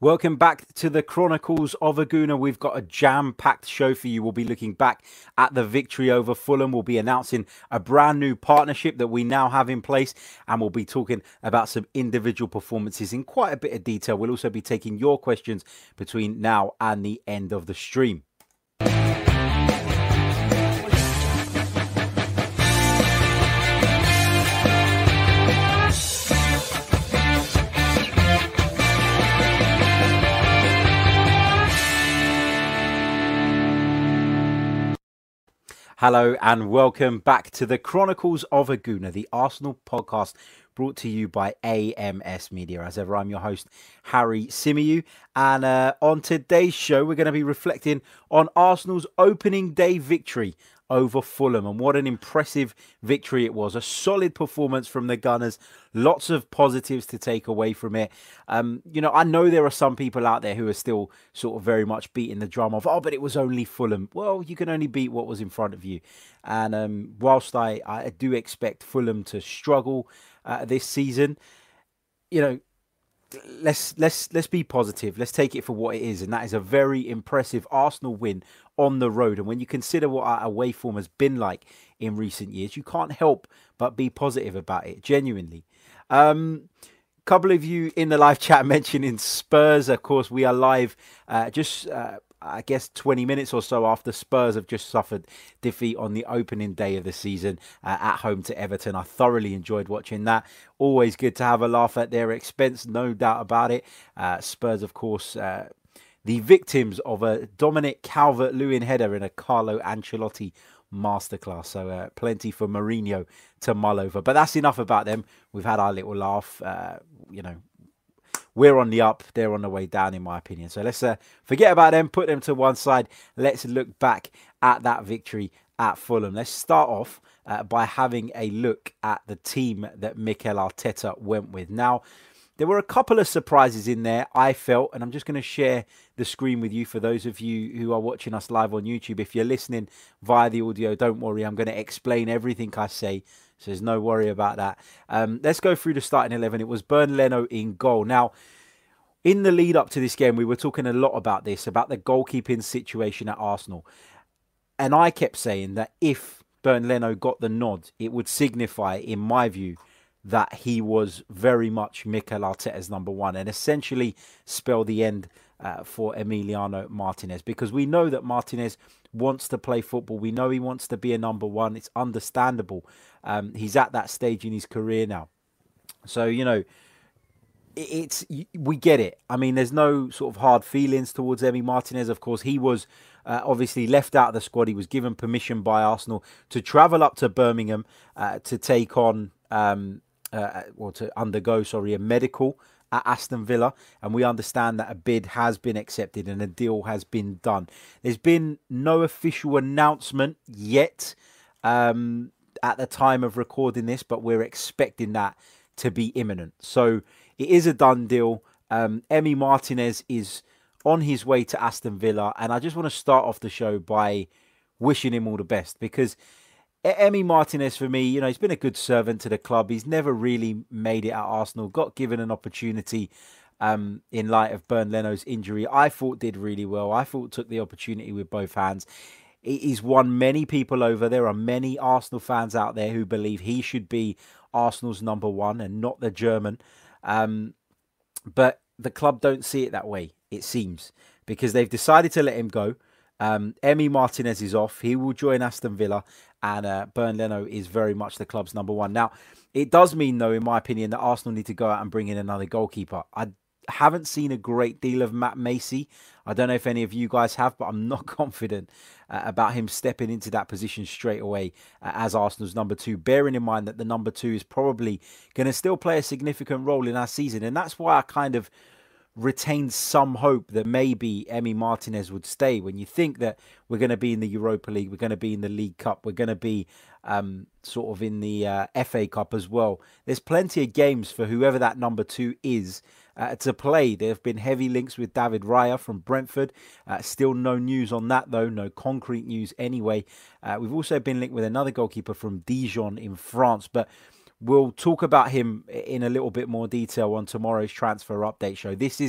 Welcome back to the Chronicles of a Gooner. We've got a jam-packed show for you. We'll be looking back at the victory over Fulham. We'll be announcing a brand new partnership that we now have in place, and we'll be talking about some individual performances in quite a bit of detail. We'll also be taking your questions between now and the end of the stream. Hello and welcome back to the Chronicles of a Gooner, the Arsenal podcast brought to you by AMS Media. As ever, I'm your host, Harry Symeou. And on today's show, we're going to be reflecting on Arsenal's opening day victory over Fulham. And what an impressive victory it was. A solid performance from the Gunners. Lots of positives to take away from it. I know there are some people out there who are still sort of very much beating the drum of, but it was only Fulham. Well, you can only beat what was in front of you. And whilst I do expect Fulham to struggle this season, let's be positive. Let's take it for what it is, and that is a very impressive Arsenal win on the road. And when you consider what our away form has been like in recent years, you can't help but be positive about it, genuinely. Couple of you in the live chat mentioning Spurs. Of course, we are live I guess 20 minutes or so after Spurs have just suffered defeat on the opening day of the season at home to Everton. I thoroughly enjoyed watching that. Always good to have a laugh at their expense, no doubt about it. Spurs, of course, the victims of a Dominic Calvert-Lewin header in a Carlo Ancelotti masterclass. So plenty for Mourinho to mull over. But that's enough about them. We've had our little laugh, We're on the up, they're on the way down, in my opinion. So let's forget about them, put them to one side. Let's look back at that victory at Fulham. Let's start off by having a look at the team that Mikel Arteta went with. Now, there were a couple of surprises in there, I felt, and I'm just going to share the screen with you for those of you who are watching us live on YouTube. If you're listening via the audio, don't worry, I'm going to explain everything I say. So there's no worry about that. Let's go through the starting 11. It was Bernd Leno in goal. Now, in the lead up to this game, we were talking a lot about this, about the goalkeeping situation at Arsenal. And I kept saying that if Bernd Leno got the nod, it would signify, in my view, that he was very much Mikel Arteta's number one and essentially spell the end for Emiliano Martinez. Because we know that Martinez wants to play football. We know he wants to be a number one. It's understandable. He's at that stage in his career now. So, we get it. I mean, there's no sort of hard feelings towards Emi Martinez. Of course, he was obviously left out of the squad. He was given permission by Arsenal to travel up to Birmingham to take on, to undergo, a medical at Aston Villa. And we understand that a bid has been accepted and a deal has been done. There's been no official announcement yet at the time of recording this, but we're expecting that to be imminent. So it is a done deal. Emi Martinez is on his way to Aston Villa. And I just want to start off the show by wishing him all the best. Because Emi Martinez, for me, he's been a good servant to the club. He's never really made it at Arsenal. Got given an opportunity in light of Bernd Leno's injury. I thought did really well. I thought took the opportunity with both hands. He's won many people over. There are many Arsenal fans out there who believe he should be Arsenal's number one and not the German. But the club don't see it that way, it seems, because they've decided to let him go. Emi Martinez is off. He will join Aston Villa, and Bernd Leno is very much the club's number one. Now, it does mean, though, in my opinion, that Arsenal need to go out and bring in another goalkeeper. I haven't seen a great deal of Matt Macey. I don't know if any of you guys have, but I'm not confident about him stepping into that position straight away as Arsenal's number two, bearing in mind that the number two is probably going to still play a significant role in our season. And that's why I kind of retained some hope that maybe Emi Martinez would stay. When you think that we're going to be in the Europa League, we're going to be in the League Cup, we're going to be sort of in the FA Cup as well. There's plenty of games for whoever that number two is to play. There have been heavy links with David Raya from Brentford. Still no news on that, though. No concrete news anyway. We've also been linked with another goalkeeper from Dijon in France, but we'll talk about him in a little bit more detail on tomorrow's transfer update show. This is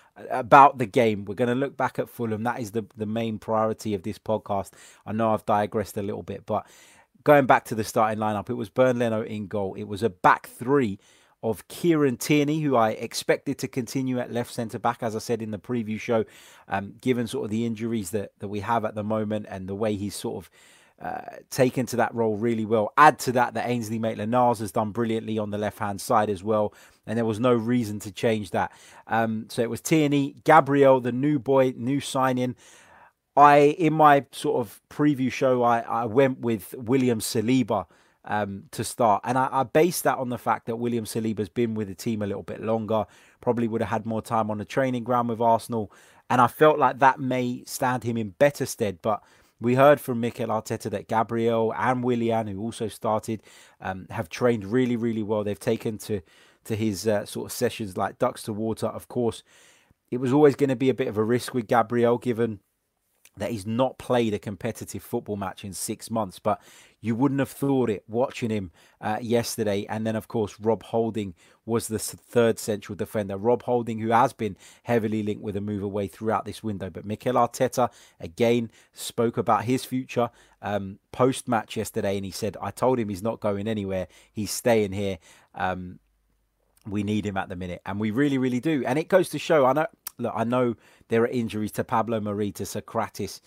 about the game. We're going to look back at Fulham. That is the main priority of this podcast. I know I've digressed a little bit, but going back to the starting lineup, it was Bernd Leno in goal. It was a back three of Kieran Tierney, who I expected to continue at left centre-back, as I said in the preview show, given sort of the injuries that we have at the moment and the way he's sort of taken to that role really well. Add to that Ainsley Maitland-Niles has done brilliantly on the left-hand side as well, and there was no reason to change that. So it was Tierney, Gabriel, the new boy, new signing. In my sort of preview show, I went with William Saliba to start. And I based that on the fact that William Saliba's been with the team a little bit longer, probably would have had more time on the training ground with Arsenal. And I felt like that may stand him in better stead. But we heard from Mikel Arteta that Gabriel and Willian, who also started, have trained really, really well. They've taken to his sort of sessions like ducks to water. Of course, it was always going to be a bit of a risk with Gabriel, given that he's not played a competitive football match in 6 months. But you wouldn't have thought it watching him yesterday. And then, of course, Rob Holding was the third central defender. Rob Holding, who has been heavily linked with a move away throughout this window. But Mikel Arteta, again, spoke about his future post-match yesterday. And he said, I told him he's not going anywhere. He's staying here. We need him at the minute. And we really, really do. And it goes to show, I know there are injuries to Pablo Mari, to Socrates,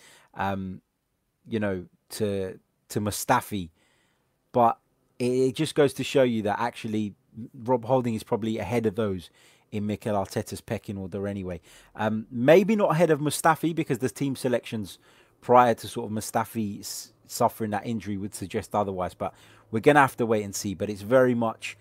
to Mustafi, but it just goes to show you that actually Rob Holding is probably ahead of those in Mikel Arteta's pecking order anyway. Maybe not ahead of Mustafi, because the team selections prior to sort of Mustafi suffering that injury would suggest otherwise, but we're going to have to wait and see. But it's very much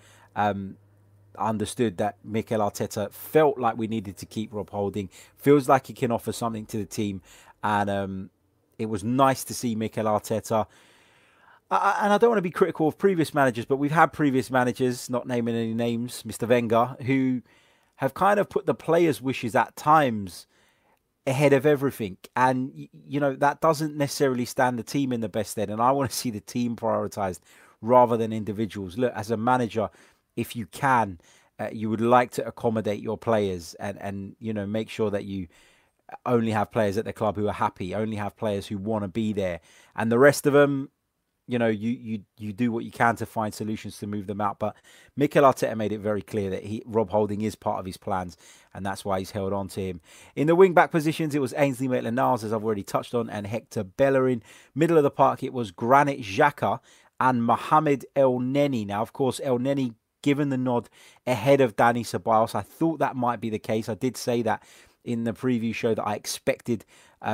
understood that Mikel Arteta felt like we needed to keep Rob Holding. Feels like he can offer something to the team, and it was nice to see Mikel Arteta. And I don't want to be critical of previous managers, but we've had previous managers, not naming any names, Mr. Wenger, who have kind of put the players' wishes at times ahead of everything. And, that doesn't necessarily stand the team in the best stead. And I want to see the team prioritised rather than individuals. Look, as a manager, if you can, you would like to accommodate your players and make sure that you only have players at the club who are happy, only have players who want to be there. And the rest of them, you do what you can to find solutions to move them out. But Mikel Arteta made it very clear that Rob Holding is part of his plans, and that's why he's held on to him. In the wing-back positions, it was Ainsley Maitland-Niles, as I've already touched on, and Hector Bellerin. Middle of the park, it was Granit Xhaka and Mohamed Elneny. Now, of course, Elneny given the nod ahead of Dani Ceballos. I thought that might be the case. I did say that in the preview show, that I expected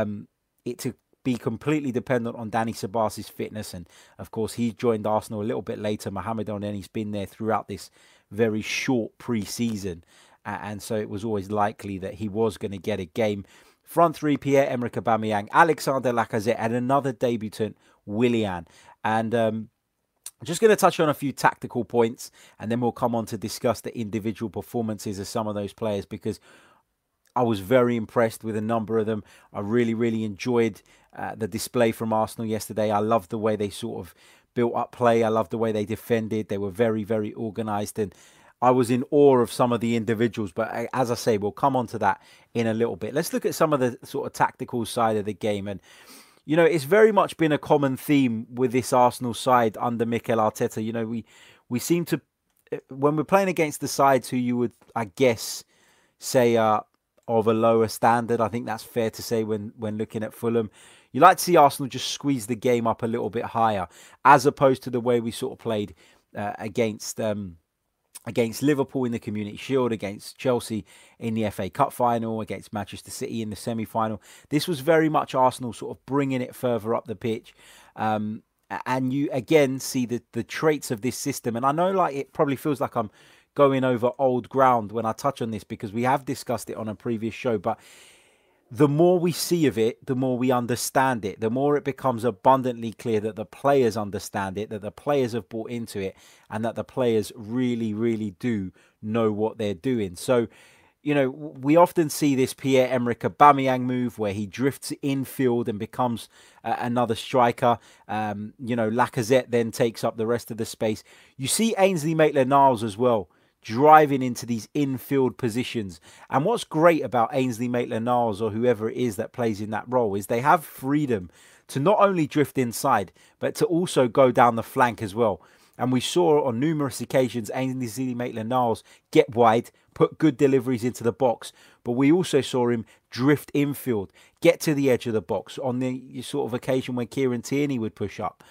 it to be completely dependent on Dani Ceballos' fitness. And of course, he joined Arsenal a little bit later. Mohamed Elneny's been there throughout this very short pre-season. And so it was always likely that he was going to get a game. Front three, Pierre-Emerick Aubameyang, Alexander Lacazette, and another debutant, Willian. And I'm just going to touch on a few tactical points, and then we'll come on to discuss the individual performances of some of those players, because I was very impressed with a number of them. I really, really enjoyed the display from Arsenal yesterday. I loved the way they sort of built up play. I loved the way they defended. They were very, very organised, and I was in awe of some of the individuals. But as I say, we'll come on to that in a little bit. Let's look at some of the sort of tactical side of the game. And it's very much been a common theme with this Arsenal side under Mikel Arteta. We seem to, when we're playing against the sides who you would, I guess, say of a lower standard, I think that's fair to say when looking at Fulham, you like to see Arsenal just squeeze the game up a little bit higher, as opposed to the way we sort of played against Liverpool in the Community Shield, against Chelsea in the FA Cup final, against Manchester City in the semi-final. This was very much Arsenal sort of bringing it further up the pitch. And you, again, see the traits of this system. And I know it probably feels like I'm going over old ground when I touch on this, because we have discussed it on a previous show. But the more we see of it, the more we understand it, the more it becomes abundantly clear that the players understand it, that the players have bought into it, and that the players really, really do know what they're doing. So, we often see this Pierre-Emerick Aubameyang move where he drifts infield and becomes another striker. Lacazette then takes up the rest of the space. You see Ainsley Maitland-Niles as well driving into these infield positions. And what's great about Ainsley Maitland-Niles or whoever it is that plays in that role is they have freedom to not only drift inside, but to also go down the flank as well. And we saw on numerous occasions Ainsley Maitland-Niles get wide, put good deliveries into the box, but we also saw him drift infield, get to the edge of the box on the sort of occasion when Kieran Tierney would push up.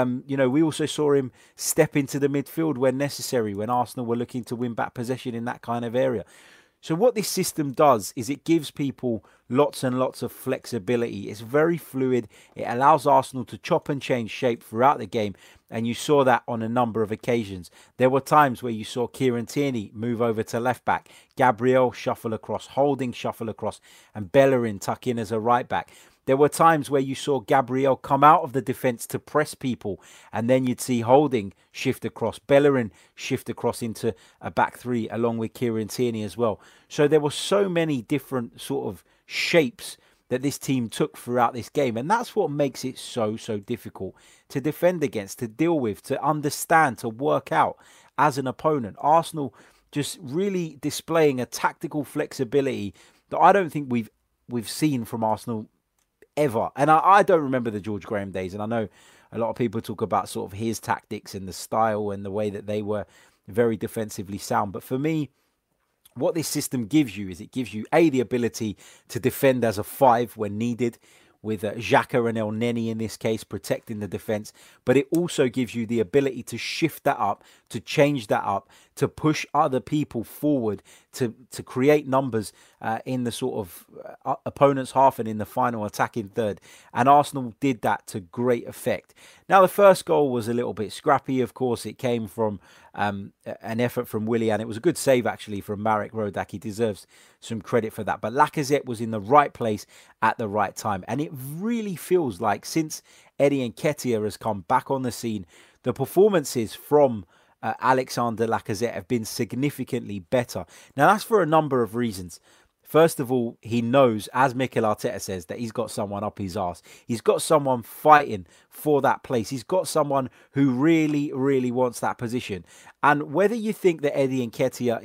We also saw him step into the midfield when necessary, when Arsenal were looking to win back possession in that kind of area. So what this system does is it gives people lots and lots of flexibility. It's very fluid. It allows Arsenal to chop and change shape throughout the game. And you saw that on a number of occasions. There were times where you saw Kieran Tierney move over to left back, Gabriel shuffle across, Holding shuffle across, and Bellerin tuck in as a right back. There were times where you saw Gabriel come out of the defence to press people, and then you'd see Holding shift across, Bellerin shift across into a back three along with Kieran Tierney as well. So there were so many different sort of shapes that this team took throughout this game. And that's what makes it so difficult to defend against, to deal with, to understand, to work out as an opponent. Arsenal just really displaying a tactical flexibility that I don't think we've seen from Arsenal ever. And I don't remember the George Graham days. And I know a lot of people talk about sort of his tactics and the style and the way that they were very defensively sound. But for me, what this system gives you is it gives you, A, the ability to defend as a 5 when needed, with Xhaka and Elneny in this case protecting the defence. But it also gives you the ability to shift that up, to change that up, to push other people forward, to create numbers in the sort of opponent's half and in the final attacking third. And Arsenal did that to great effect. Now, the first goal was a little bit scrappy. Of course, it came from an effort from Willian. It was a good save, actually, from Marek Rodak. He deserves some credit for that. But Lacazette was in the right place at the right time. And it really feels like since Eddie Nketiah has come back on the scene, the performances from Alexander Lacazette have been significantly better. Now, that's for a number of reasons. First of all, he knows, as Mikel Arteta says, that he's got someone up his arse. He's got someone fighting for that place. He's got someone who really wants that position. And whether you think that Eddie Nketiah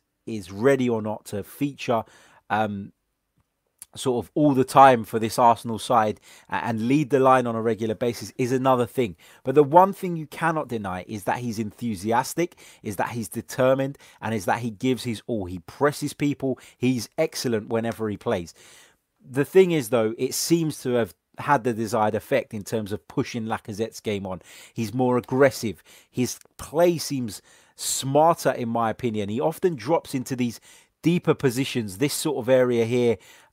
is ready or not to feature sort of all the time for this Arsenal side and lead the line on a regular basis is another thing. But the one thing you cannot deny is that he's enthusiastic, is that he's determined, and is that he gives his all. He presses people. He's excellent whenever he plays. The thing is, though, it seems to have had the desired effect in terms of pushing Lacazette's game on. He's more aggressive. His play seems smarter, in my opinion. He often drops into these deeper positions, this sort of area here,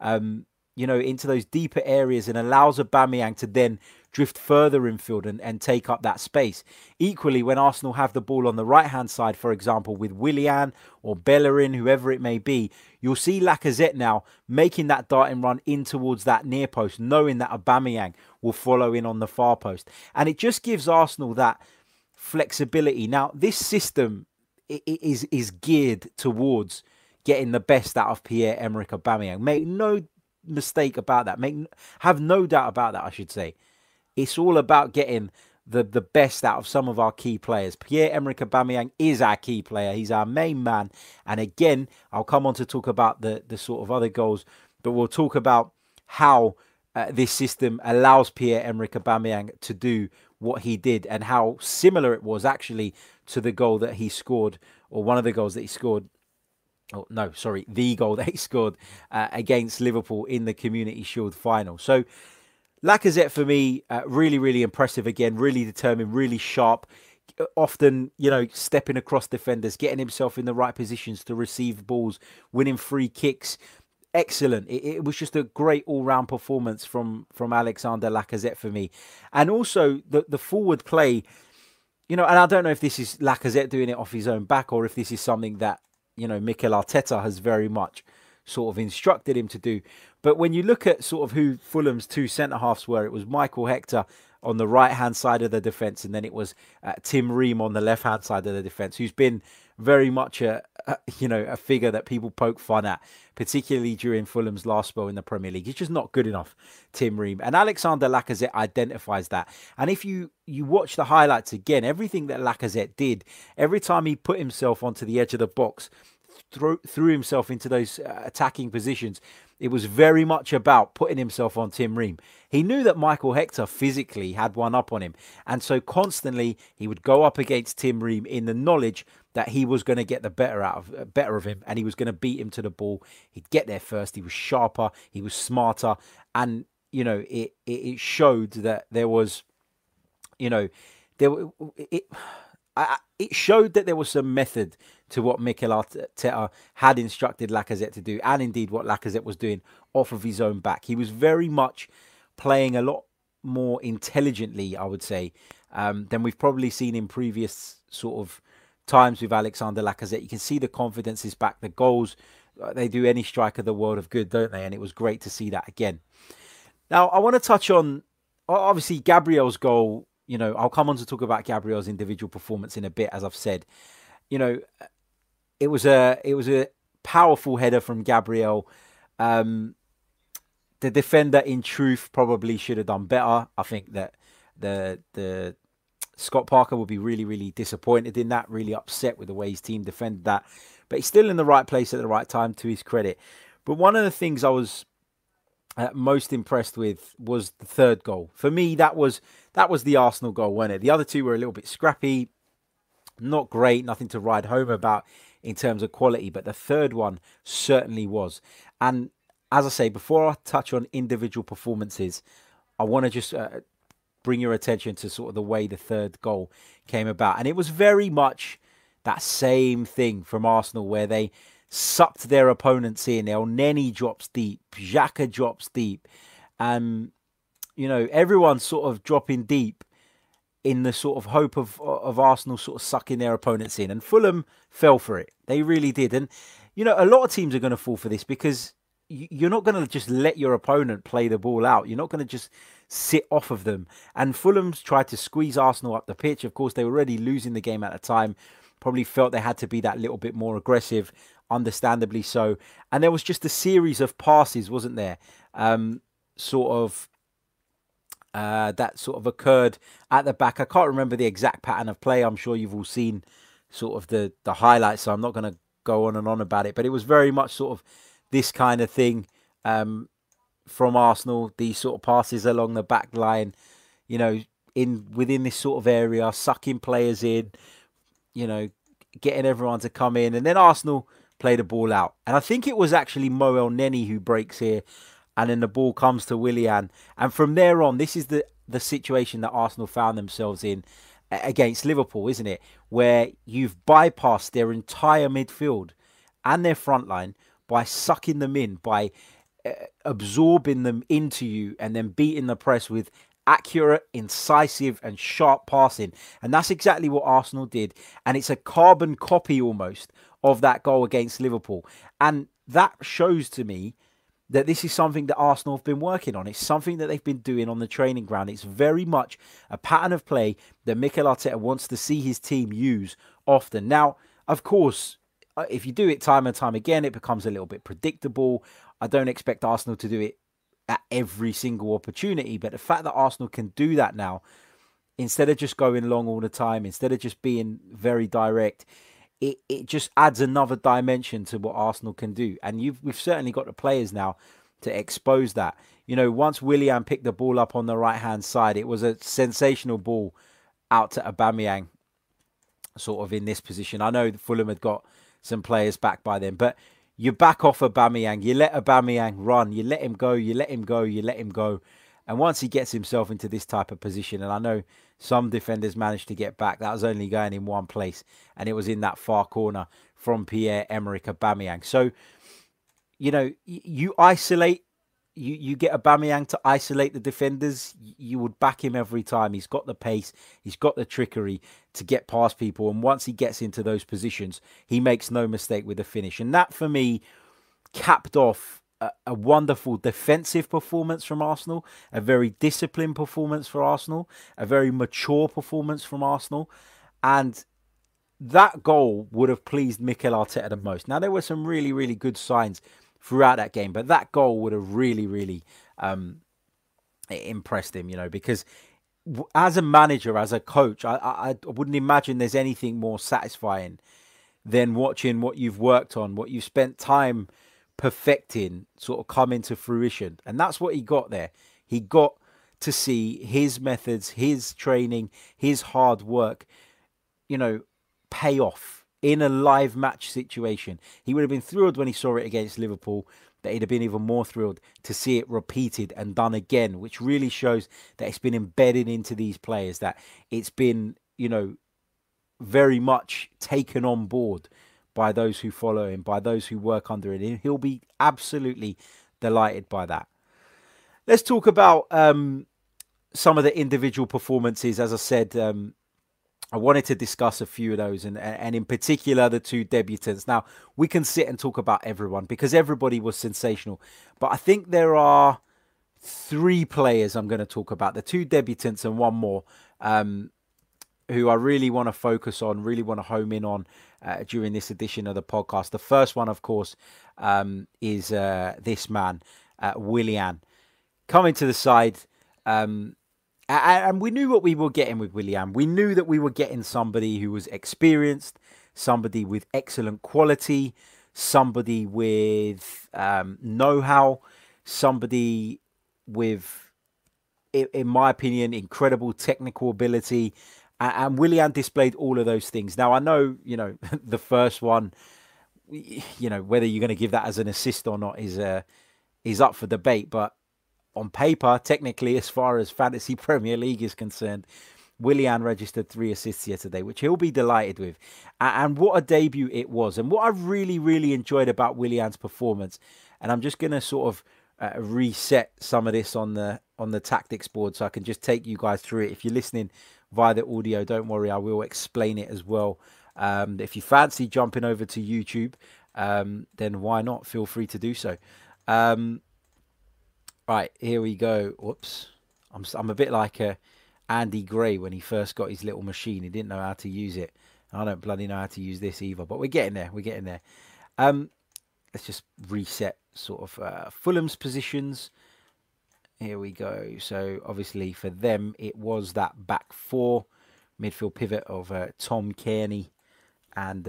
into those deeper areas, and allows Aubameyang to then drift further infield and take up that space. Equally, when Arsenal have the ball on the right-hand side, for example, with Willian or Bellerin, whoever it may be, you'll see Lacazette now making that darting run in towards that near post, knowing that Aubameyang will follow in on the far post. And it just gives Arsenal that flexibility. Now, this system is geared towards getting the best out of Pierre-Emerick Aubameyang. Make no mistake about that. Have no doubt about that, I should say. It's all about getting the best out of some of our key players. Pierre-Emerick Aubameyang is our key player. He's our main man. And again, I'll come on to talk about the sort of other goals, but we'll talk about how this system allows Pierre-Emerick Aubameyang to do what he did and how similar it was actually to the goal that he scored, or one of the goals that he scored. Oh, no, sorry, the goal that he scored against Liverpool in the Community Shield final. So Lacazette, for me, really impressive again, really determined, really sharp, often, stepping across defenders, getting himself in the right positions to receive balls, winning free kicks. Excellent. It was just a great all-round performance from Alexander Lacazette for me. And also the forward play, and I don't know if this is Lacazette doing it off his own back or if this is something that Mikel Arteta has very much sort of instructed him to do. But when you look at sort of who Fulham's two centre-halves were, it was Michael Hector on the right-hand side of the defence, and then it was Tim Ream on the left-hand side of the defence, who's been very much a a figure that people poke fun at, particularly during Fulham's last spell in the Premier League. He's just not good enough, Tim Ream. And Alexander Lacazette identifies that. And if you watch the highlights again, everything that Lacazette did, every time he put himself onto the edge of the box, threw himself into those attacking positions, it was very much about putting himself on Tim Ream. He knew that Michael Hector physically had one up on him. And so constantly he would go up against Tim Ream in the knowledge that he was going to get the better of him, and he was going to beat him to the ball. He'd get there first. He was sharper. He was smarter. And, it showed that there was, it showed that there was some method to what Mikel Arteta had instructed Lacazette to do, and indeed what Lacazette was doing off of his own back. He was very much playing a lot more intelligently, I would say, than we've probably seen in previous sort of times with Alexander Lacazette. You can see the confidence is back. The goals, they do any striker the world of good, don't they? And it was great to see that again. Now, I want to touch on, obviously, Gabriel's goal. I'll come on to talk about Gabriel's individual performance in a bit, as I've said. It was a powerful header from Gabriel. The defender, in truth, probably should have done better. I think that the Scott Parker will be really, really disappointed in that, really upset with the way his team defended that. But he's still in the right place at the right time, to his credit. But one of the things I was most impressed with was the third goal. For me, that was the Arsenal goal, wasn't it? The other two were a little bit scrappy, not great, nothing to ride home about in terms of quality. But the third one certainly was. And as I say, before I touch on individual performances, I want to just bring your attention to sort of the way the third goal came about. And it was very much that same thing from Arsenal, where they sucked their opponents in. El Neni drops deep, Xhaka drops deep, and everyone's sort of dropping deep in the sort of hope of Arsenal sort of sucking their opponents in. And Fulham fell for it. They really did. And a lot of teams are going to fall for this, because you're not going to just let your opponent play the ball out. You're not going to just sit off of them. And Fulham's tried to squeeze Arsenal up the pitch. Of course, they were already losing the game at the time. Probably felt they had to be that little bit more aggressive, understandably so. And there was just a series of passes, wasn't there? That sort of occurred at the back. I can't remember the exact pattern of play. I'm sure you've all seen sort of the highlights, so I'm not going to go on and on about it. But it was very much sort of this kind of thing from Arsenal, these sort of passes along the back line, within this sort of area, sucking players in, getting everyone to come in. And then Arsenal play the ball out. And I think it was actually Mo Elneny who breaks here. And then the ball comes to Willian. And from there on, this is the situation that Arsenal found themselves in against Liverpool, isn't it? Where you've bypassed their entire midfield and their front line by sucking them in, by absorbing them into you, and then beating the press with accurate, incisive and sharp passing. And that's exactly what Arsenal did. And it's a carbon copy almost of that goal against Liverpool. And that shows to me that this is something that Arsenal have been working on. It's something that they've been doing on the training ground. It's very much a pattern of play that Mikel Arteta wants to see his team use often. Now, of course, if you do it time and time again, it becomes a little bit predictable. I don't expect Arsenal to do it at every single opportunity, but the fact that Arsenal can do that now, instead of just going long all the time, instead of just being very direct, it just adds another dimension to what Arsenal can do. And we've certainly got the players now to expose that. Once Willian picked the ball up on the right-hand side, it was a sensational ball out to Aubameyang, sort of in this position. I know Fulham had got some players back by then, but you back off Aubameyang, you let Aubameyang run, you let him go, you let him go, you let him go. And once he gets himself into this type of position, and I know some defenders managed to get back, that was only going in one place, and it was in that far corner from Pierre-Emerick Aubameyang. So, you isolate, you get Aubameyang to isolate the defenders, you would back him every time. He's got the pace, he's got the trickery to get past people, and once he gets into those positions, he makes no mistake with the finish. And that, for me, capped off a wonderful defensive performance from Arsenal, a very disciplined performance for Arsenal, a very mature performance from Arsenal. And that goal would have pleased Mikel Arteta the most. Now, there were some really, really good signs throughout that game, but that goal would have really, really impressed him, because as a manager, as a coach, I wouldn't imagine there's anything more satisfying than watching what you've worked on, what you've spent time perfecting, sort of come into fruition. And that's what he got there. He got to see his methods, his training, his hard work, pay off in a live match situation. He would have been thrilled when he saw it against Liverpool, but he'd have been even more thrilled to see it repeated and done again, which really shows that it's been embedded into these players, that it's been, very much taken on board by those who follow him, by those who work under him. He'll be absolutely delighted by that. Let's talk about some of the individual performances. As I said, I wanted to discuss a few of those, and in particular the two debutants. Now, we can sit and talk about everyone because everybody was sensational, but I think there are three players I'm going to talk about, the two debutants and one more, who I really want to focus on, really want to home in on during this edition of the podcast. The first one, of course, is this man, Willian, coming to the side. And we knew what we were getting with Willian. We knew that we were getting somebody who was experienced, somebody with excellent quality, somebody with know-how, somebody with, in my opinion, incredible technical ability. And Willian displayed all of those things. Now, I know, the first one, whether you're going to give that as an assist or not is up for debate. But on paper, technically, as far as Fantasy Premier League is concerned, Willian registered 3 assists yesterday, which he'll be delighted with. And what a debut it was. And what I really, really enjoyed about Willian's performance, and I'm just going to sort of reset some of this on the tactics board so I can just take you guys through it. If you're listening via the audio, don't worry, I will explain it as well. If you fancy jumping over to YouTube, then why not? Feel free to do so. Right, here we go. Whoops. I'm a bit like Andy Gray when he first got his little machine. He didn't know how to use it. I don't bloody know how to use this either, but we're getting there. We're getting there. Let's just reset sort of Fulham's positions. Here we go. So obviously for them, it was that back four midfield pivot of Tom Cairney and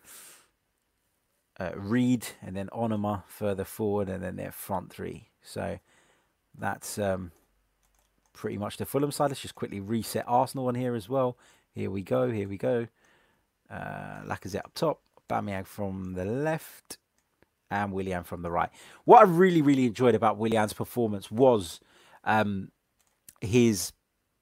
Reed, and then Onoma further forward, and then their front three. So that's pretty much the Fulham side. Let's just quickly reset Arsenal on here as well. Here we go. Here we go. Lacazette up top, Aubameyang from the left, and Willian from the right. What I really, really enjoyed about Willian's performance was his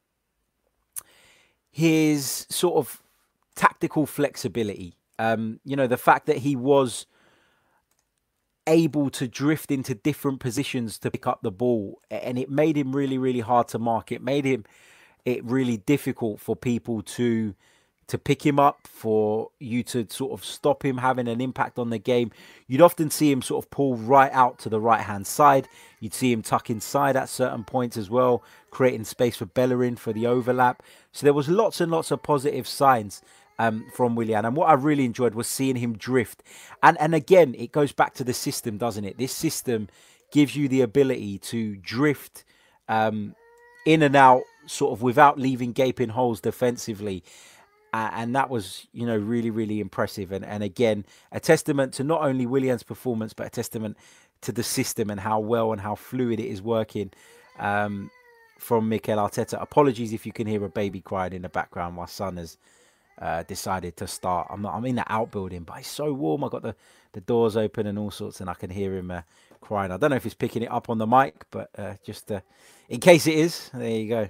sort of tactical flexibility. The fact that he was able to drift into different positions to pick up the ball, and it made him really, really hard to mark. It made it really difficult for people to pick him up, for you to sort of stop him having an impact on the game. You'd often see him sort of pull right out to the right-hand side. You'd see him tuck inside at certain points as well, creating space for Bellerin for the overlap. So there was lots and lots of positive signs from Willian. And what I really enjoyed was seeing him drift. And again, it goes back to the system, doesn't it? This system gives you the ability to drift in and out sort of without leaving gaping holes defensively. And that was, really, really impressive. And again, a testament to not only Willian's performance, but a testament to the system and how well and how fluid it is working from Mikel Arteta. Apologies if you can hear a baby crying in the background. My son has decided to start. I'm in the outbuilding, but it's so warm. I got the doors open and all sorts, and I can hear him crying. I don't know if he's picking it up on the mic, but just in case it is, there you go.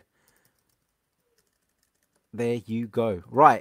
There you go. Right.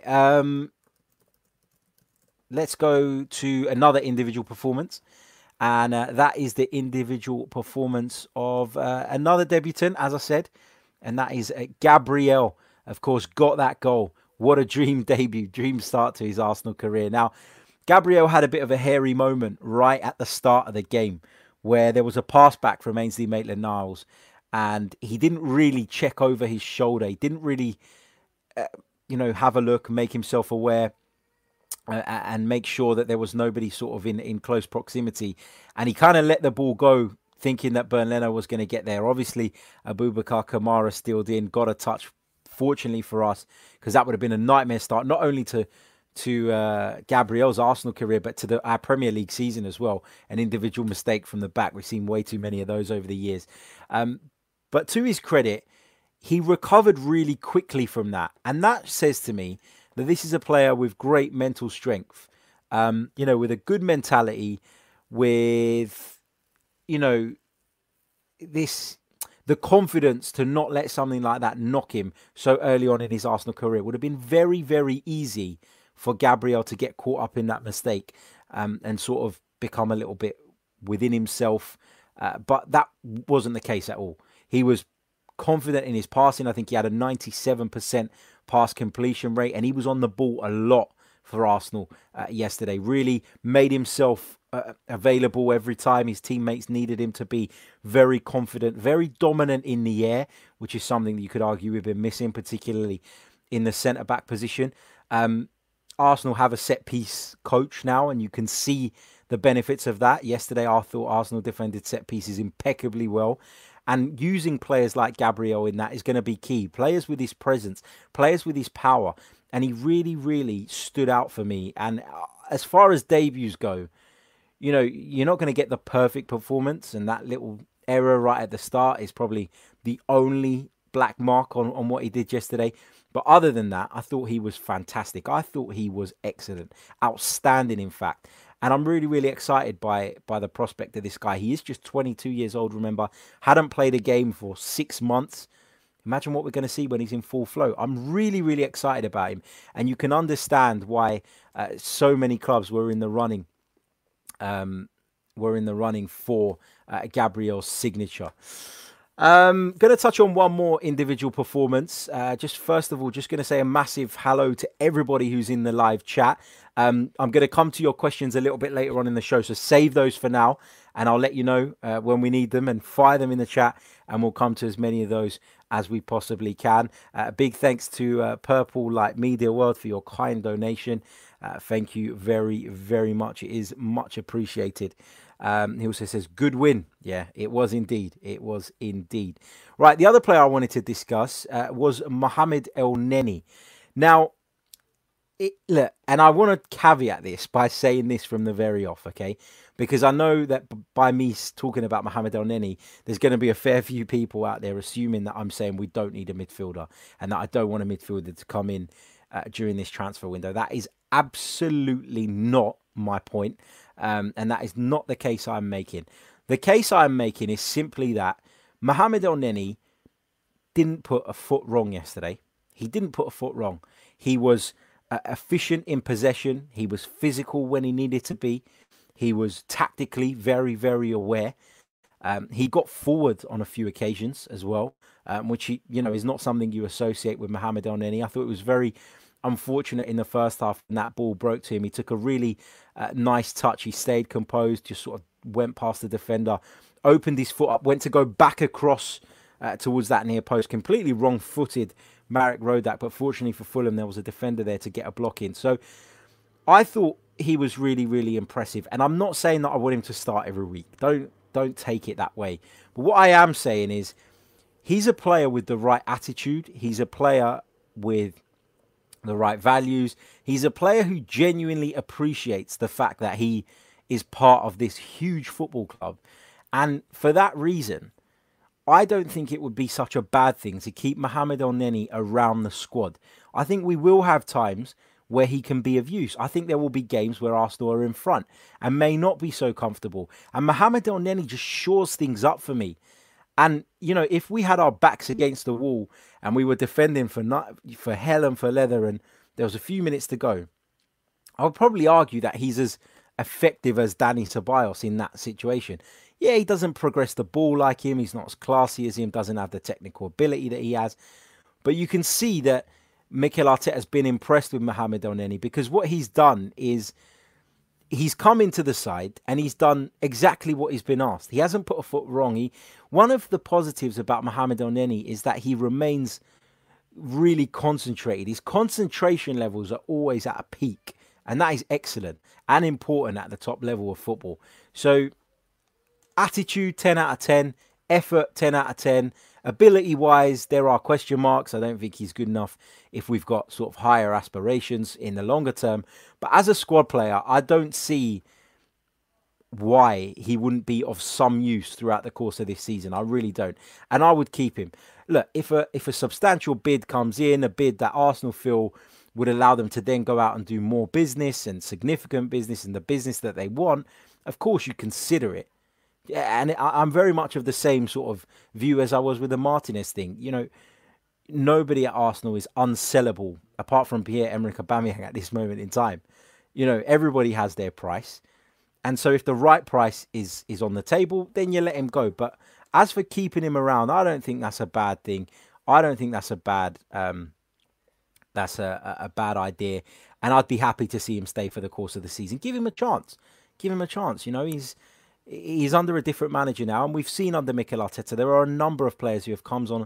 Let's go to another individual performance. And that is the individual performance of another debutant, as I said. And that is Gabriel, of course, got that goal. What a dream debut, dream start to his Arsenal career. Now, Gabriel had a bit of a hairy moment right at the start of the game where there was a pass back from Ainsley Maitland-Niles. And he didn't really check over his shoulder. He didn't really... have a look, make himself aware and make sure that there was nobody sort of in close proximity. And he kind of let the ball go, thinking that Bernd Leno was going to get there. Obviously, Abubakar Kamara stealed in, got a touch, fortunately for us, because that would have been a nightmare start, not only to Gabriel's Arsenal career, but to our Premier League season as well. An individual mistake from the back. We've seen way too many of those over the years. But to his credit, he recovered really quickly from that. And that says to me that this is a player with great mental strength, with a good mentality, with, the confidence to not let something like that knock him so early on in his Arsenal career. It would have been very, very easy for Gabriel to get caught up in that mistake and sort of become a little bit within himself. But that wasn't the case at all. He was confident in his passing. I think he had a 97% pass completion rate, and he was on the ball a lot for Arsenal yesterday. Really made himself available every time his teammates needed him to be. Very confident, very dominant in the air, which is something that you could argue we've been missing, particularly in the centre-back position. Arsenal have a set-piece coach now, and you can see the benefits of that. Yesterday, I thought Arsenal defended set pieces impeccably well. And using players like Gabriel in that is going to be key. Players with his presence, players with his power. And he really, really stood out for me. And as far as debuts go, you're not going to get the perfect performance. And that little error right at the start is probably the only black mark on what he did yesterday. But other than that, I thought he was fantastic. I thought he was excellent. Outstanding, in fact. And I'm really, really excited by the prospect of this guy. He is just 22 years old, remember. Hadn't played a game for 6 months. Imagine what we're going to see when he's in full flow. I'm really, really excited about him. And you can understand why so many clubs were in the running. For Gabriel's signature. Going to touch on one more individual performance. Just first of all, just going to say a massive hello to everybody who's in the live chat. I'm going to come to your questions a little bit later on in the show, so save those for now, and I'll let you know when we need them, and fire them in the chat, and we'll come to as many of those as we possibly can. Big thanks to Purple Light Media World for your kind donation. Thank you very, very much. It is much appreciated. He also says, good win. Yeah, it was indeed. It was indeed. Right, the other player I wanted to discuss was Mohamed Elneny. Now, look, and I want to caveat this by saying this from the very off, okay? Because I know that by me talking about Mohamed Elneny, there's going to be a fair few people out there assuming that I'm saying we don't need a midfielder and that I don't want a midfielder to come in during this transfer window. That is absolutely not my point. And that is not the case I'm making. The case I'm making is simply that Mohamed Elneny didn't put a foot wrong yesterday. He didn't put a foot wrong. He was efficient in possession. He was physical when he needed to be. He was tactically very, very aware. He got forward on a few occasions as well, which is not something you associate with Mohamed Elneny. I thought it was very unfortunate in the first half when that ball broke to him. He took a really nice touch. He stayed composed, just sort of went past the defender, opened his foot up, went to go back across towards that near post. Completely wrong-footed Marek Rodak, but fortunately for Fulham, there was a defender there to get a block in. So I thought he was really, really impressive. And I'm not saying that I want him to start every week. Don't take it that way. But what I am saying is he's a player with the right attitude. He's a player with the right values. He's a player who genuinely appreciates the fact that he is part of this huge football club. And for that reason, I don't think it would be such a bad thing to keep Mohamed Elneny around the squad. I think we will have times where he can be of use. I think there will be games where Arsenal are in front and may not be so comfortable. And Mohamed Elneny just shores things up for me. And, if we had our backs against the wall and we were defending for hell and for leather and there was a few minutes to go, I would probably argue that he's as effective as Dani Ceballos in that situation. Yeah, he doesn't progress the ball like him. He's not as classy as him, doesn't have the technical ability that he has. But you can see that Mikel Arteta has been impressed with Mohamed Elneny because what he's done is he's come into the side and he's done exactly what he's been asked. He hasn't put a foot wrong. One of the positives about Mohamed Elneny is that he remains really concentrated. His concentration levels are always at a peak And that is excellent and important at the top level of football. So attitude, 10 out of 10. Effort, 10 out of 10. Ability-wise, there are question marks. I don't think he's good enough if we've got sort of higher aspirations in the longer term. But as a squad player, I don't see why he wouldn't be of some use throughout the course of this season. I really don't. And I would keep him. Look, if a substantial bid comes in, a bid that Arsenal feel would allow them to then go out and do more business and significant business and the business that they want, of course you consider it. Yeah, and I'm very much of the same sort of view as I was with the Martinez thing. You know, nobody at Arsenal is unsellable apart from Pierre-Emerick Aubameyang at this moment in time. You know, everybody has their price. And so if the right price is on the table, then you let him go. But as for keeping him around, I don't think that's a bad thing. I don't think that's a bad bad idea. And I'd be happy to see him stay for the course of the season. Give him a chance. Give him a chance. You know, he's under a different manager now, and we've seen under Mikel Arteta there are a number of players who have come on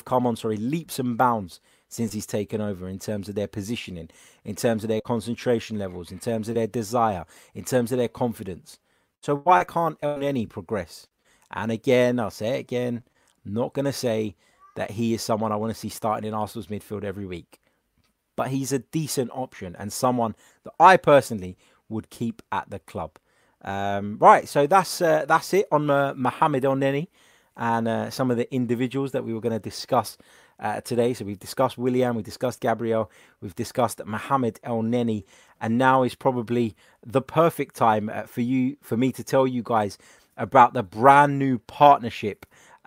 leaps and bounds since he's taken over in terms of their positioning, in terms of their concentration levels, in terms of their desire, in terms of their confidence. So why can't Elneny progress? And again, I'll say it again, I'm not going to say that he is someone I want to see starting in Arsenal's midfield every week, but he's a decent option and someone that I personally would keep at the club. Right, so that's it on Mohamed Elneny and some of the individuals that we were going to discuss today. So we've discussed Willian, we've discussed Gabriel, we've discussed Mohamed Elneny, and now is probably the perfect time for me to tell you guys about the brand new partnership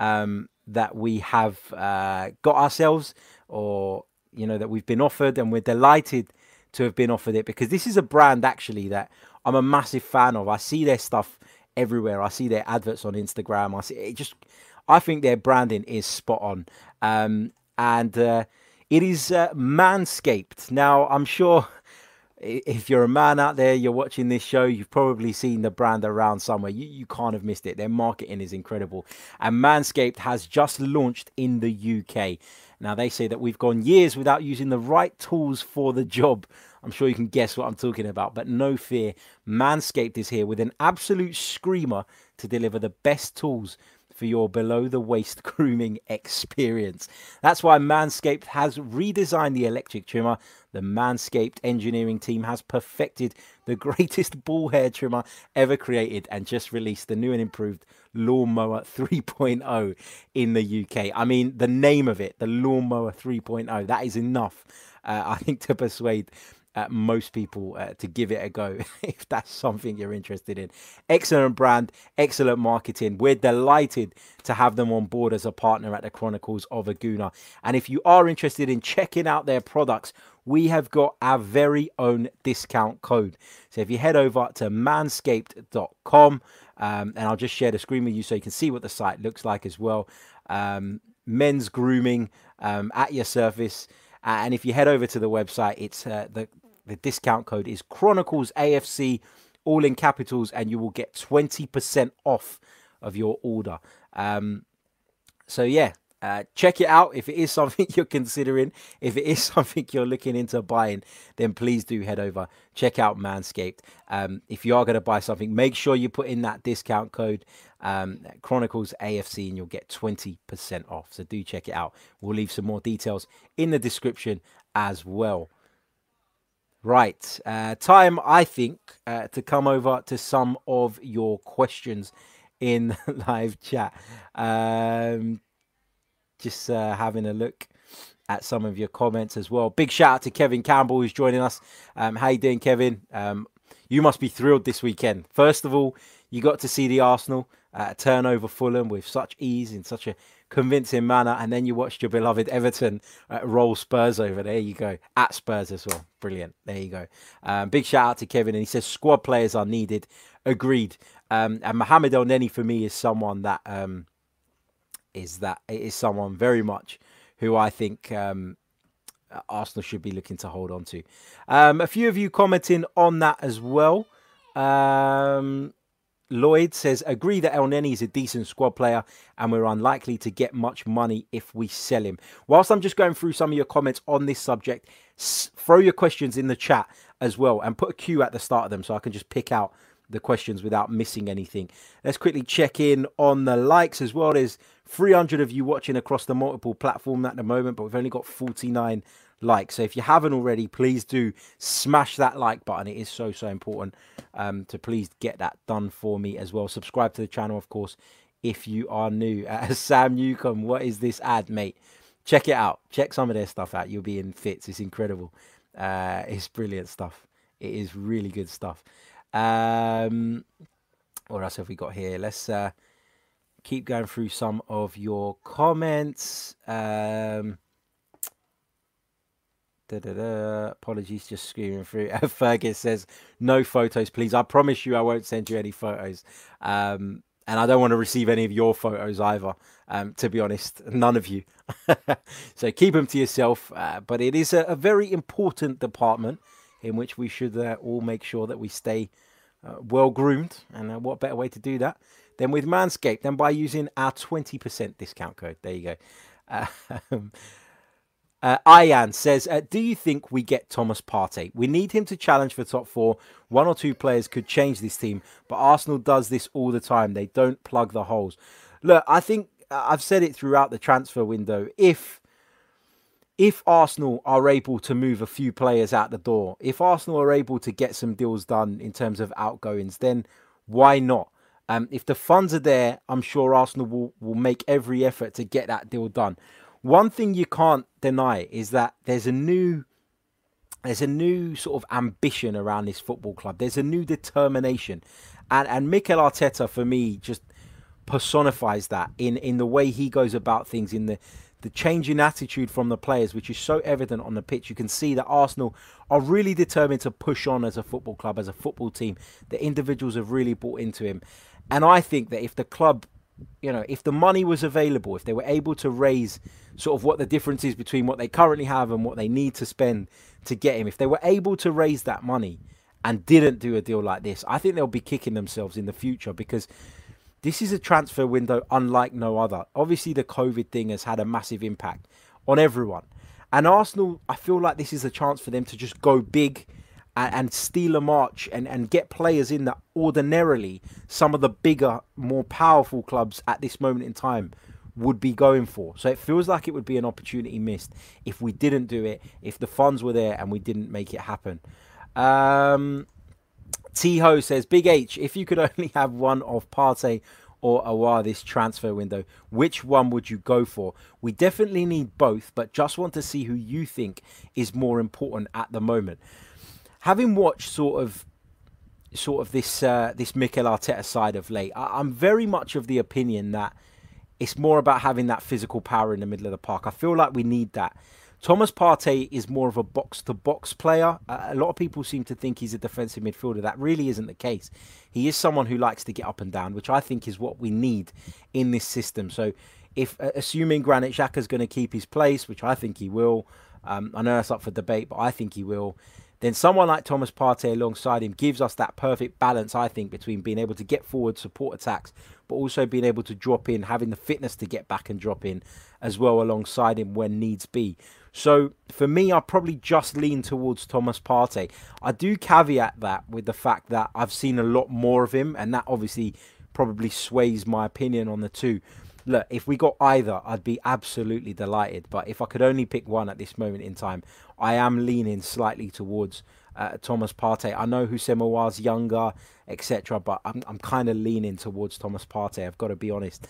that we have got ourselves, or you know, that we've been offered, and we're delighted to have been offered it, because this is a brand actually that I'm a massive fan of. I see their stuff everywhere. I see their adverts on Instagram. I think their branding is spot on. And it is Manscaped. Now, I'm sure if you're a man out there, you're watching this show, you've probably seen the brand around somewhere. You can't have missed it. Their marketing is incredible. And Manscaped has just launched in the UK. Now, they say that we've gone years without using the right tools for the job. I'm sure you can guess what I'm talking about, but no fear. Manscaped is here with an absolute screamer to deliver the best tools for your below-the-waist grooming experience. That's why Manscaped has redesigned the electric trimmer. The Manscaped engineering team has perfected the greatest ball hair trimmer ever created and just released the new and improved Lawnmower 3.0 in the UK. I mean, the name of it, the Lawnmower 3.0, that is enough, I think, to persuade most people to give it a go if that's something you're interested in. Excellent brand, excellent marketing. We're delighted to have them on board as a partner at the Chronicles of a Gooner. And if you are interested in checking out their products, we have got our very own discount code. So if you head over to manscaped.com, and I'll just share the screen with you so you can see what the site looks like as well. Men's grooming at your service. And if you head over to the website, it's the discount code is Chronicles AFC, all in capitals, and you will get 20% off of your order. So yeah, check it out. If it is something you're considering, if it is something you're looking into buying, then please do head over, check out Manscaped. If you are going to buy something, make sure you put in that discount code Chronicles AFC, and you'll get 20% off. So do check it out. We'll leave some more details in the description as well. Right, time, I think, to come over to some of your questions in live chat. Just having a look at some of your comments as well. Big shout out to Kevin Campbell, who's joining us. How you doing, Kevin? You must be thrilled this weekend. First of all, you got to see the Arsenal turn over Fulham with such ease, in such a convincing manner, and then you watched your beloved Everton roll Spurs over. There you go. At Spurs as well. Brilliant. There you go. Big shout out to Kevin, and he says squad players are needed. Agreed. And Mohamed Elneny for me is someone that is someone very much who I think Arsenal should be looking to hold on to. A few of you commenting on that as well. Lloyd says, agree that El Neni is a decent squad player and we're unlikely to get much money if we sell him. Whilst I'm just going through some of your comments on this subject, throw your questions in the chat as well and put a Q at the start of them so I can just pick out the questions without missing anything. Let's quickly check in on the likes as well. There's 300 of you watching across the multiple platform at the moment, but we've only got 49 likes. So if you haven't already, please do smash that like button. It is so important to please get that done for me as well. Subscribe to the channel, of course, if you are new. Sam Newcomb, what is this ad, mate? Check it out. Check some of their stuff out. You'll be in fits. It's incredible. It's brilliant stuff. It is really good stuff. What else have we got here? Let's keep going through some of your comments. Apologies, just screaming through. Fergus says, no photos, please. I promise you I won't send you any photos. And I don't want to receive any of your photos either, to be honest. None of you. So keep them to yourself. But it is a very important department in which we should all make sure that we stay well groomed. And what better way to do that than with Manscaped, than by using our 20% discount code. There you go. Ian says, do you think we get Thomas Partey? We need him to challenge for top four. One or two players could change this team, but Arsenal does this all the time. They don't plug the holes. Look, I think I've said it throughout the transfer window. If Arsenal are able to move a few players out the door, if Arsenal are able to get some deals done in terms of outgoings, then why not? If the funds are there, I'm sure Arsenal will make every effort to get that deal done. One thing you can't deny is that there's a new sort of ambition around this football club. There's a new determination. And Mikel Arteta, for me, just personifies that in the way he goes about things, in the change in attitude from the players, which is so evident on the pitch. You can see that Arsenal are really determined to push on as a football club, as a football team. The individuals have really bought into him. And I think that if the club, if the money was available, if they were able to raise sort of what the difference is between what they currently have and what they need to spend to get him, if they were able to raise that money and didn't do a deal like this, I think they'll be kicking themselves in the future, because this is a transfer window unlike no other. Obviously, the COVID thing has had a massive impact on everyone. And Arsenal, I feel like this is a chance for them to just go big and steal a march and get players in that ordinarily some of the bigger, more powerful clubs at this moment in time would be going for. So it feels like it would be an opportunity missed if we didn't do it, if the funds were there and we didn't make it happen. T-Ho says, Big H, if you could only have one of Partey or Aouar this transfer window, which one would you go for? We definitely need both, but just want to see who you think is more important at the moment. Having watched sort of this Mikel Arteta side of late, I'm very much of the opinion that it's more about having that physical power in the middle of the park. I feel like we need that. Thomas Partey is more of a box-to-box player. A lot of people seem to think he's a defensive midfielder. That really isn't the case. He is someone who likes to get up and down, which I think is what we need in this system. So if assuming Granit Xhaka is going to keep his place, which I think he will, I know that's up for debate, but I think he will, then someone like Thomas Partey alongside him gives us that perfect balance, I think, between being able to get forward, support attacks, but also being able to drop in, having the fitness to get back and drop in as well alongside him when needs be. So for me, I probably just lean towards Thomas Partey. I do caveat that with the fact that I've seen a lot more of him, and that obviously probably sways my opinion on the two. Look, if we got either, I'd be absolutely delighted. But if I could only pick one at this moment in time, I am leaning slightly towards Thomas Partey. I know Houssem Aouar's younger, etc., but I'm kind of leaning towards Thomas Partey. I've got to be honest.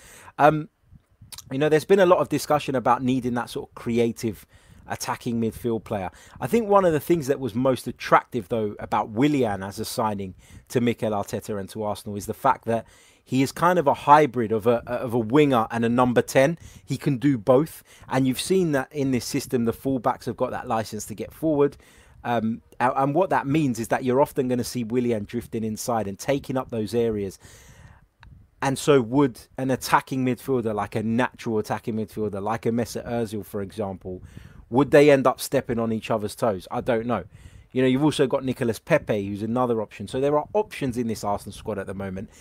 There's been a lot of discussion about needing that sort of creative attacking midfield player. I think one of the things that was most attractive, though, about Willian as a signing to Mikel Arteta and to Arsenal is the fact that he is kind of a hybrid of a winger and a number 10. He can do both. And you've seen that in this system, the fullbacks have got that license to get forward. And what that means is that you're often going to see Willian drifting inside and taking up those areas. And so would an attacking midfielder, like a natural attacking midfielder, like a Mesut Ozil, for example, would they end up stepping on each other's toes? I don't know. You've also got Nicolas Pepe, who's another option. So there are options in this Arsenal squad at the moment.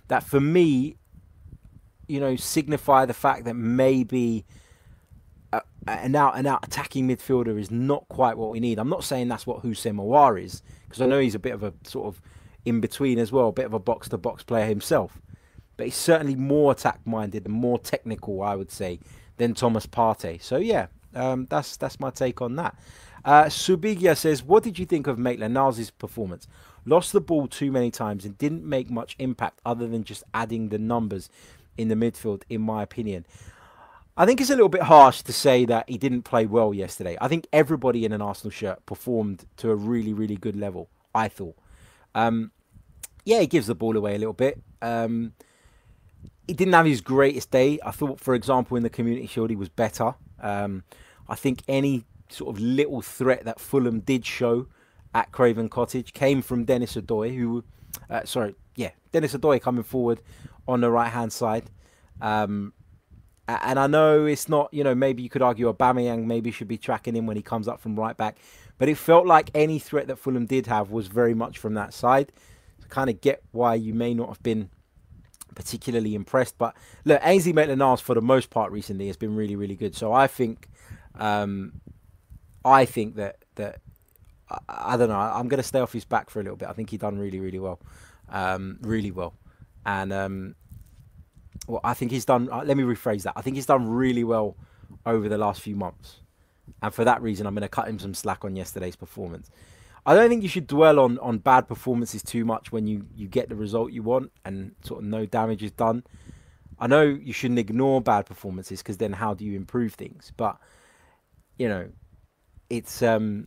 that for me, signify the fact that maybe an out attacking midfielder is not quite what we need. I'm not saying that's what Houssem Aouar is, because I know he's a bit of a sort of in between as well, a bit of a box to box player himself. But he's certainly more attack minded and more technical, I would say, than Thomas Partey. So yeah, that's my take on that. Subigia says, what did you think of Maitland-Niles' performance? Lost the ball too many times and didn't make much impact other than just adding the numbers in the midfield, in my opinion. I think it's a little bit harsh to say that he didn't play well yesterday. I think everybody in an Arsenal shirt performed to a really, really good level, I thought. He gives the ball away a little bit. He didn't have his greatest day. I thought, for example, in the Community Shield, he was better. I think any sort of little threat that Fulham did show at Craven Cottage came from Dennis Odoi, Dennis Odoi coming forward on the right-hand side. And I know it's not, maybe you could argue Aubameyang maybe should be tracking him when he comes up from right back. But it felt like any threat that Fulham did have was very much from that side. So kind of get why you may not have been particularly impressed. But look, Ainsley Maitland-Niles for the most part recently has been really, really good. So I think that I don't know. I'm going to stay off his back for a little bit. I think he done really, really well. Really well. And I think he's done, let me rephrase that. I think he's done really well over the last few months. And for that reason, I'm going to cut him some slack on yesterday's performance. I don't think you should dwell on bad performances too much when you get the result you want and sort of no damage is done. I know you shouldn't ignore bad performances, because then how do you improve things? But, it's...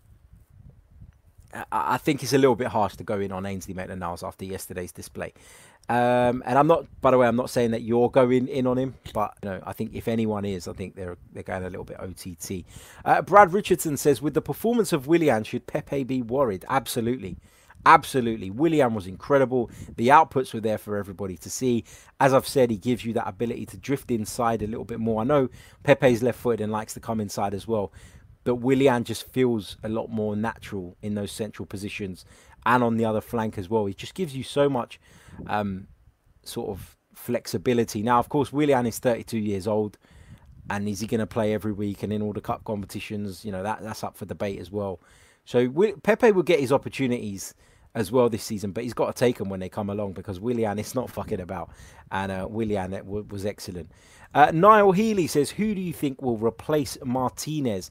I think it's a little bit harsh to go in on Ainsley Maitland-Niles after yesterday's display. And I'm not saying that you're going in on him, but I think if anyone is, I think they're going a little bit OTT. Brad Richardson says, with the performance of Willian, should Pepe be worried? Absolutely. Absolutely. Willian was incredible. The outputs were there for everybody to see. As I've said, he gives you that ability to drift inside a little bit more. I know Pepe's left-footed and likes to come inside as well, but Willian just feels a lot more natural in those central positions and on the other flank as well. He just gives you so much sort of flexibility. Now, of course, Willian is 32 years old, and is he going to play every week and in all the cup competitions? That's up for debate as well. So Pepe will get his opportunities as well this season, but he's got to take them when they come along, because Willian is not fucking about. And Willian was excellent. Niall Healy says, who do you think will replace Martinez?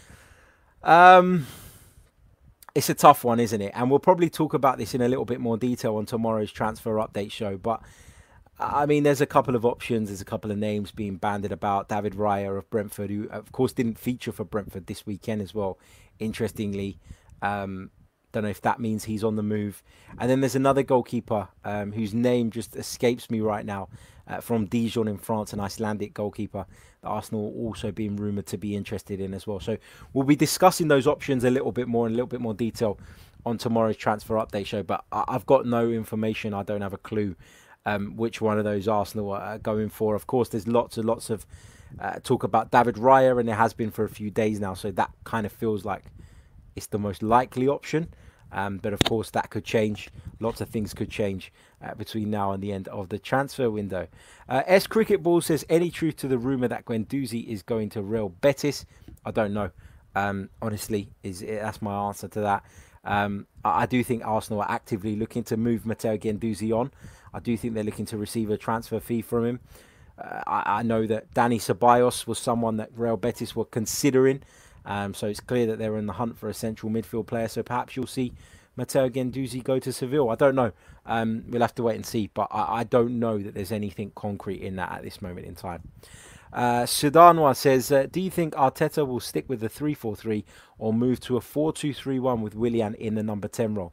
It's a tough one, isn't it? And we'll probably talk about this in a little bit more detail on tomorrow's transfer update show. But I mean, there's a couple of options. There's a couple of names being bandied about. David Raya of Brentford, who of course didn't feature for Brentford this weekend as well. Interestingly, don't know if that means he's on the move. And then there's another goalkeeper whose name just escapes me right now, from Dijon in France, an Icelandic goalkeeper that Arsenal also being rumoured to be interested in as well. So we'll be discussing those options a little bit more in a little bit more detail on tomorrow's transfer update show. But I've got no information. I don't have a clue which one of those Arsenal are going for. Of course, there's lots and lots of talk about David Raya, and there has been for a few days now. So that kind of feels like it's the most likely option. But of course, that could change. Lots of things could change between now and the end of the transfer window. S Cricket Ball says, any truth to the rumour that Guendouzi is going to Real Betis? I don't know. Honestly, that's my answer to that. I do think Arsenal are actively looking to move Matteo Guendouzi on. I do think they're looking to receive a transfer fee from him. I know that Dani Ceballos was someone that Real Betis were considering. So it's clear that they're in the hunt for a central midfield player. So perhaps you'll see Matteo Guendouzi go to Seville. I don't know. We'll have to wait and see. But I don't know that there's anything concrete in that at this moment in time. Sudanwa says, do you think Arteta will stick with the 3-4-3 or move to a 4-2-3-1 with Willian in the number 10 role?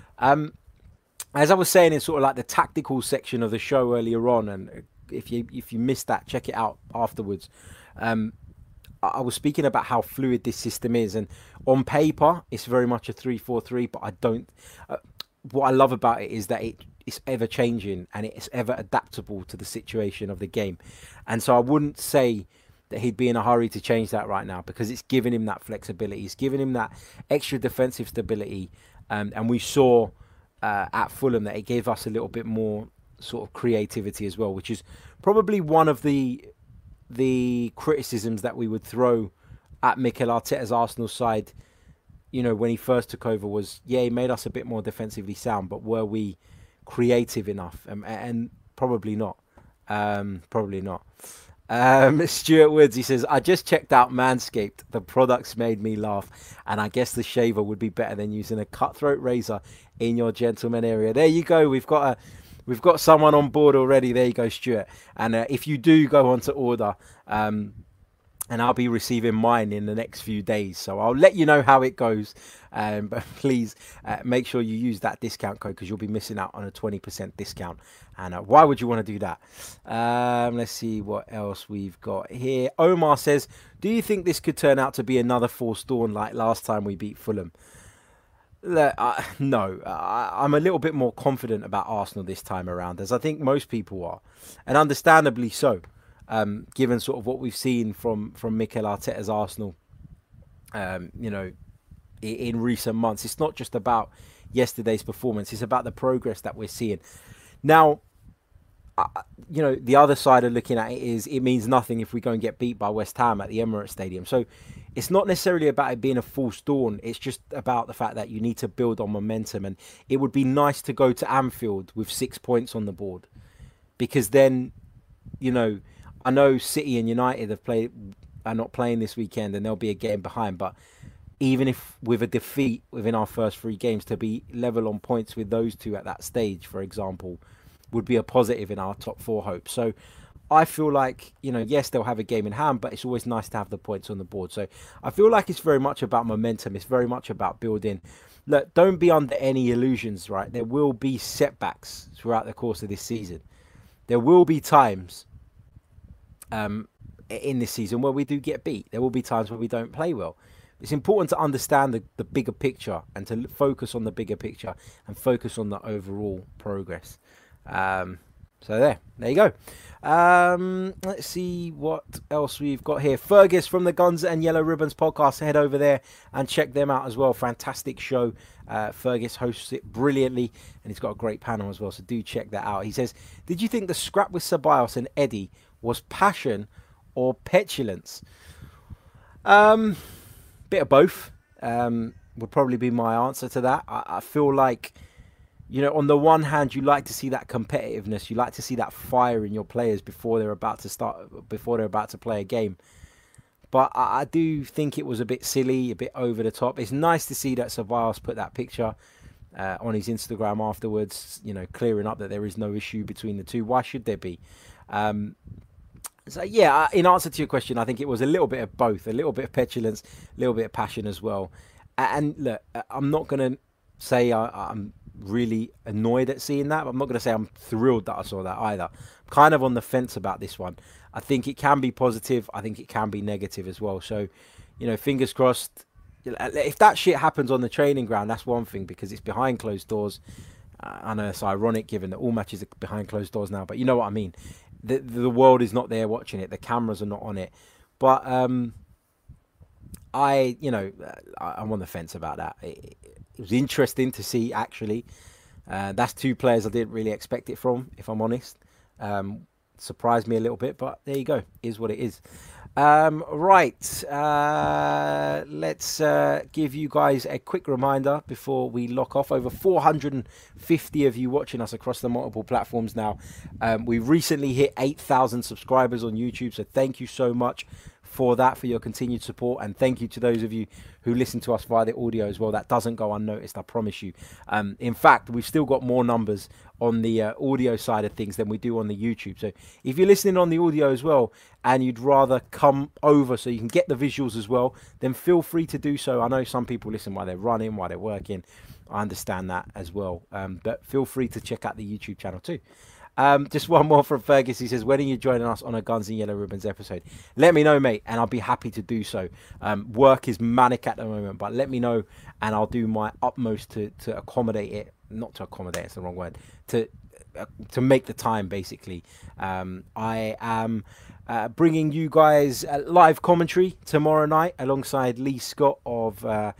As I was saying in sort of like the tactical section of the show earlier on, and if you missed that, check it out afterwards. I was speaking about how fluid this system is, and on paper it's very much a 3-4-3, but I don't what I love about it is that it's ever changing and it's ever adaptable to the situation of the game. And so I wouldn't say that he'd be in a hurry to change that right now, because it's giving him that flexibility, it's giving him that extra defensive stability, and we saw at Fulham that it gave us a little bit more sort of creativity as well, which is probably one of the criticisms that we would throw at Mikel Arteta's Arsenal side, when he first took over was, yeah, he made us a bit more defensively sound, but were we creative enough? And probably not. Probably not. Stuart Woods, he says, I just checked out Manscaped. The products made me laugh, and I guess the shaver would be better than using a cutthroat razor in your gentleman area. There you go. We've got someone on board already. There you go, Stuart. And if you do go on to order, and I'll be receiving mine in the next few days, so I'll let you know how it goes. But please make sure you use that discount code, because you'll be missing out on a 20% discount. And why would you want to do that? Let's see what else we've got here. Omar says, do you think this could turn out to be another forced dawn like last time we beat Fulham? No, I'm a little bit more confident about Arsenal this time around, as I think most people are, and understandably so. Given sort of what we've seen from Mikel Arteta's Arsenal, in recent months. It's not just about yesterday's performance. It's about the progress that we're seeing. Now, the other side of looking at it is it means nothing if we go and get beat by West Ham at the Emirates Stadium. So it's not necessarily about it being a false dawn. It's just about the fact that you need to build on momentum. And it would be nice to go to Anfield with 6 points on the board, because then, I know City and United are not playing this weekend, and they'll be a game behind. But even if with a defeat within our first 3 games, to be level on points with those two at that stage, for example, would be a positive in our top 4 hopes. So I feel like, yes, they'll have a game in hand, but it's always nice to have the points on the board. So I feel like it's very much about momentum. It's very much about building. Look, don't be under any illusions, right? There will be setbacks throughout the course of this season. There will be times in this season where we do get beat. There will be times where we don't play well. It's important to understand the bigger picture, and to focus on the bigger picture and focus on the overall progress. So there you go. Let's see what else we've got here. Fergus from the Guns and Yellow Ribbons podcast. Head over there and check them out as well. Fantastic show. Fergus hosts it brilliantly, and he's got a great panel as well, so do check that out. He says, did you think the scrap with Ceballos and Eddie was passion or petulance? Bit of both would probably be my answer to that. I feel like, on the one hand, you like to see that competitiveness. You like to see that fire in your players before they're about to play a game. But I do think it was a bit silly, a bit over the top. It's nice to see that Ceballos put that picture on his Instagram afterwards, clearing up that there is no issue between the two. Why should there be? So, yeah, in answer to your question, I think it was a little bit of both, a little bit of petulance, a little bit of passion as well. And look, I'm not going to say I'm really annoyed at seeing that, but I'm not going to say I'm thrilled that I saw that either. I'm kind of on the fence about this one. I think it can be positive. I think it can be negative as well. So, fingers crossed. If that shit happens on the training ground, that's one thing, because it's behind closed doors. I know it's ironic given that all matches are behind closed doors now, but you know what I mean. The world is not there watching it. The cameras are not on it. But I'm on the fence about that. It was interesting to see, actually. That's 2 players I didn't really expect it from, if I'm honest. Surprised me a little bit, but there you go. Is what it is. Right. Let's give you guys a quick reminder before we lock off. Over 450 of you watching us across the multiple platforms now. We've recently hit 8,000 subscribers on YouTube, so thank you so much for that, for your continued support, and thank you to those of you who listen to us via the audio as well. That doesn't go unnoticed, I promise you. In fact, we've still got more numbers on the audio side of things than we do on the YouTube. So if you're listening on the audio as well, and you'd rather come over so you can get the visuals as well, then feel free to do so. I know some people listen while they're running, while they're working. I understand that as well. But feel free to check out the YouTube channel too. Just one more from Fergus. He says, when are you joining us on a Guns and Yellow Ribbons episode? Let me know, mate, and I'll be happy to do so. Work is manic at the moment, but let me know, and I'll do my utmost to accommodate it. Not to accommodate, it's the wrong word. To make the time, basically. I am bringing you guys live commentary tomorrow night alongside Lee Scott of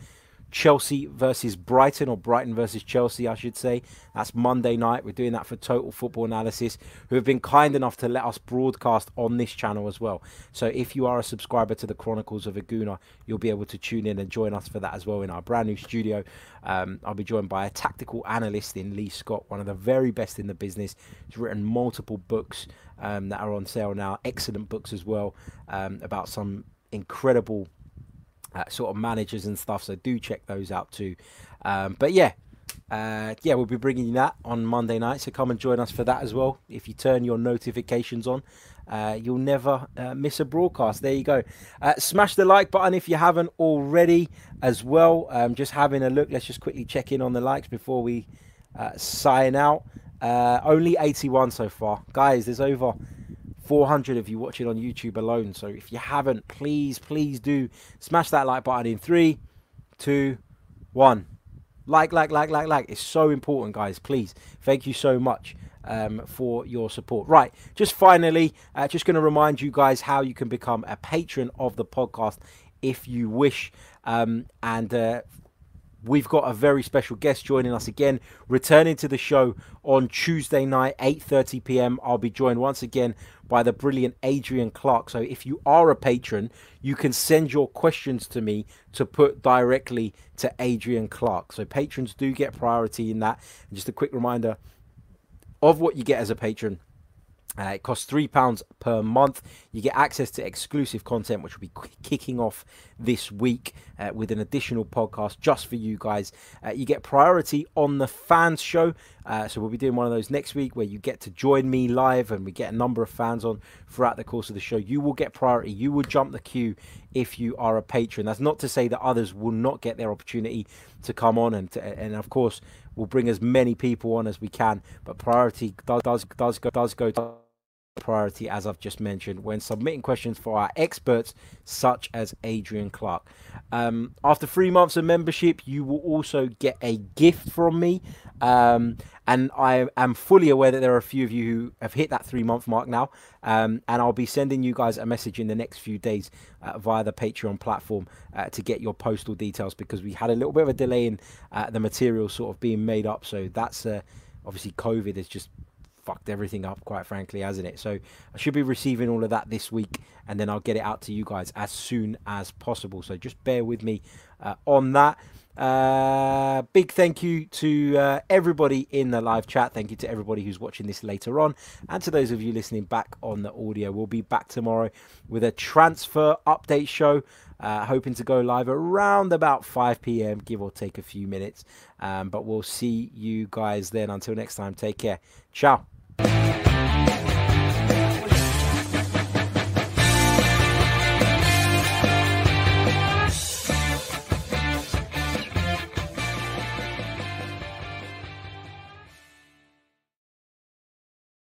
Chelsea versus Brighton, or Brighton versus Chelsea, I should say. That's Monday night. We're doing that for Total Football Analysis, who have been kind enough to let us broadcast on this channel as well. So if you are a subscriber to the Chronicles of a Gooner, you'll be able to tune in and join us for that as well in our brand new studio. I'll be joined by a tactical analyst in Lee Scott, one of the very best in the business. He's written multiple books that are on sale now, excellent books as well, about some incredible sort of managers and stuff, so do check those out too. But yeah, we'll be bringing you that on Monday night, so come and join us for that as well. If you turn your notifications on, you'll never miss a broadcast. There you go. Smash the like button if you haven't already as well. Just having a look, let's just quickly check in on the likes before we sign out. Only 81 so far, guys. There's over 400 of you watching on YouTube alone, so if you haven't, please do smash that like button in 3, 2, 1. Like. It's so important, guys. Please, thank you so much for your support. Right, just finally, just going to remind you guys how you can become a patron of the podcast if you wish, and we've got a very special guest joining us again, returning to the show on Tuesday night, 8:30 p.m. I'll be joined once again by the brilliant Adrian Clark. So if you are a patron, you can send your questions to me to put directly to Adrian Clark. So patrons do get priority in that. And just a quick reminder of what you get as a patron. It costs £3 per month. You get access to exclusive content, which will be kicking off this week with an additional podcast just for you guys. You get priority on the fans show. So we'll be doing one of those next week where you get to join me live and we get a number of fans on throughout the course of the show. You will get priority. You will jump the queue if you are a patron. That's not to say that others will not get their opportunity to come on, and of course we'll bring as many people on as we can, but priority does go to priority, as I've just mentioned, when submitting questions for our experts such as Adrian Clark. After 3 months of membership, you will also get a gift from me, and I am fully aware that there are a few of you who have hit that 3-month mark now, and I'll be sending you guys a message in the next few days via the Patreon platform to get your postal details, because we had a little bit of a delay in the material sort of being made up. So that's obviously COVID has just fucked everything up, quite frankly, hasn't it? So I should be receiving all of that this week, and then I'll get it out to you guys as soon as possible. So just bear with me on that. Big thank you to everybody in the live chat. Thank you to everybody who's watching this later on, and to those of you listening back on the audio. We'll be back tomorrow with a transfer update show, hoping to go live around about 5 p.m, give or take a few minutes, but we'll see you guys then. Until next time, take care. Ciao.